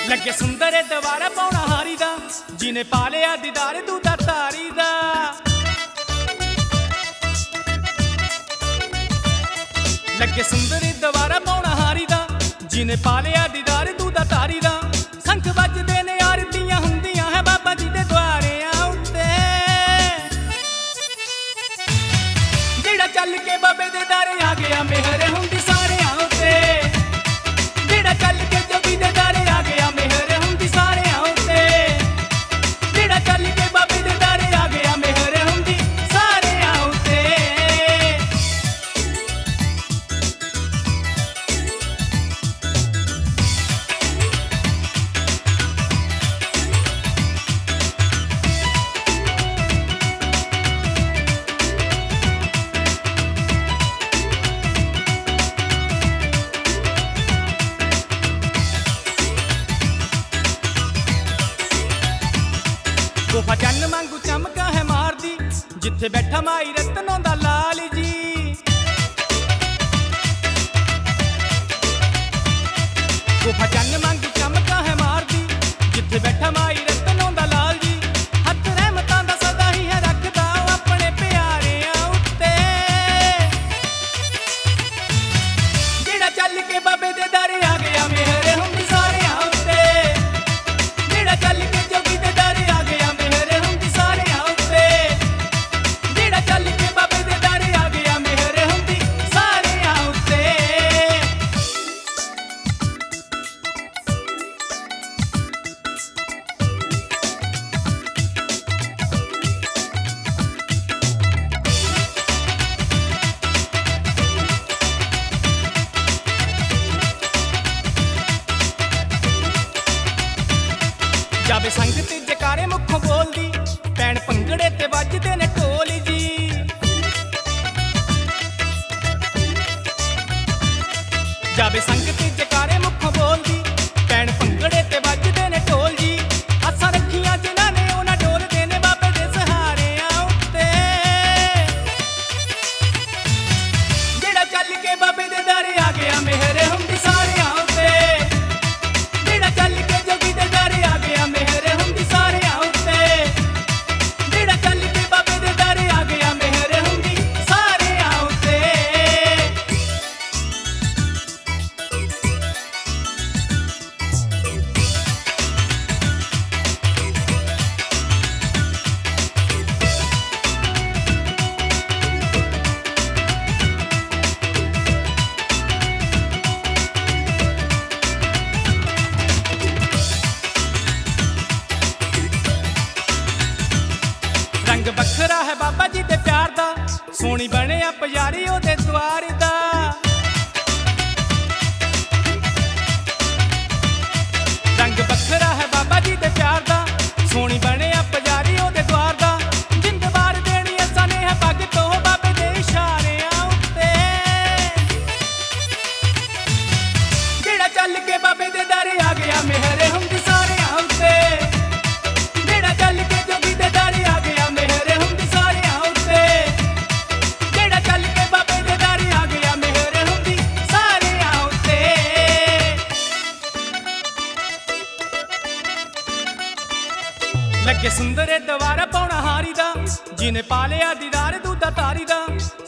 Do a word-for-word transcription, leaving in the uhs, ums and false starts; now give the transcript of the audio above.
लगे सुंदर दवारा पौना हारी दा जिने पा लिया दीदार दूधा तारी दा। लगे सुंदर दवारा पौना हारी दा जिने पा लिया दीदार दूधा तारी दा। संख बजदे ने आरतियां हुंदियां है बाबा जी दे द्वारियां उत्ते। जेड़ा चल के बाबे दे दारे आ गया मेहर हुंदी सारेयां उत्ते। जेड़ा चल के जोगी दे दारे आ गया मेहर हुंदी सारेयां उत्ते। जेड़ा चल के बाबे दे दारे आ गया मेहर हुंदी सारेयां उत्ते। गोफा चन्न वांगू चमका है मारदी जिथे बैठा माई रतनों दा लाल जी। गोफा चन्न वांगू चमका है मारदी जिथे बैठा माई रतनों दा लाल जी। हथ रहमतां दा सदा ही है रखदा अपने प्यारियां उत्ते। जेड़ा चल के बाबे दे दारे आ गया मेहर हुंदी सारेयां उत्ते। जेड़ा चल के जोगी दे दारे आ गया जावे संग ते जकारे मुखों बोलदी पैण भंगड़े ते वजदे ने ढोल जी। जावे संग ते जकारे मुखों बोलदी पैण भंगड़े ते वजदे ने ढोल जी। आसां रखियां जिन्हां ने उन्हां डोलदे ने बाबे दे सहारियां उत्ते। जेड़ा चल के बाबे दे दारे आ गया मेहर हुंदी सारेयां उत्ते। जेड़ा चल के जोगी दे दारे आ गया मेहर हुंदी सारेयां उत्ते। जेड़ा चल के बाबे दे दारे आ गया मेहर हुंदी सारेयां उत्ते। रंग बखरा है बाबा जी दे प्यार दा सोहनी बनिया पुजारी ओदे द्वार दा। रंग बखरा है बाबा जी दे प्यार दा सोहनी बनिया पुजारी ओदे द्वार दा। जिंद बार देनी असां ने है पग तो बाबे दे इशारियां उत्ते। जेड़ा चल के बाबे दे दारे आ गया मेहर हुंदी सारेयां उत्ते। जेड़ा चल के जोगी दे दारे आ गया मेहर हुंदी सारेयां उत्ते। जेड़ा चल के बाबे दे दारे आ गया मेहर हुंदी सारेयां उत्ते। लगे सुंदर दवारा पौना हारी दा जिने पा लिया दीदार दूधा तारी दा।